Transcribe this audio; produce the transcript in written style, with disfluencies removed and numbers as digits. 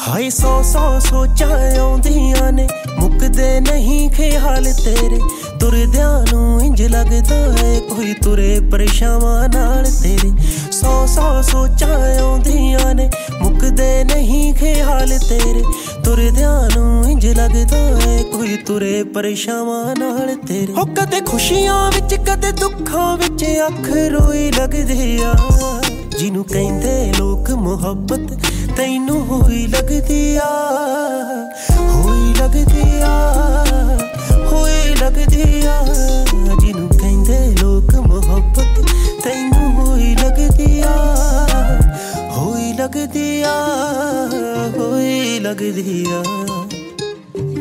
ਹਾਏ ਸੌ ਸੌ ਸੋਚਾਂ ਆਉਂਦੀਆਂ ਨੇ ਮੁੱਕਦੇ ਨਹੀਂ ਖਿਆਲ ਤੇਰੇ ਤੁਰਦਿਆਂ ਨੂੰ ਇੰਜ ਲੱਗਦਾ ਏ ਕੋਈ ਤੁਰੇ ਪਰਛਾਵਾਂ ਨਾਲ ਤੇਰੇ ਸੌ ਸੌ ਸੋਚਾਂ ਆਉਂਦੀਆਂ ਨੇ ਮੁੱਕਦੇ ਨਹੀਂ ਖਿਆਲ ਤੇਰੇ ਤੁਰਦਿਆਂ ਨੂੰ ਇੰਜ ਲੱਗਦਾ ਏ ਕੋਈ ਤੁਰੇ ਪਰਛਾਵਾਂ ਨਾਲ ਤੇਰੇ ਹੋ ਕਦੇ ਖੁਸ਼ੀਆਂ ਵਿੱਚ ਕਦੇ ਦੁੱਖਾਂ ਵਿੱਚ ਅੱਖ ਰੋਈ ਲੱਗਦੀ ਆ ਜਿਹਨੂੰ ਕਹਿੰਦੇ ਲੋਕ ਮੁਹੱਬਤ ਤੈਨੂੰ ਹੋਈ ਲੱਗਦੀ ਆ ਹੋਈ ਲੱਗਦੀ ਆ ਹੋਈ ਲੱਗਦੀ ਆ ਜਿਹਨੂੰ ਕਹਿੰਦੇ ਲੋਕ ਮੁਹੱਬਤ ਤੈਨੂੰ ਹੋਈ ਲੱਗਦੀ ਆ ਹੋਈ ਲੱਗਦੀ ਆ ਹੋਈ ਲੱਗਦੀ ਆ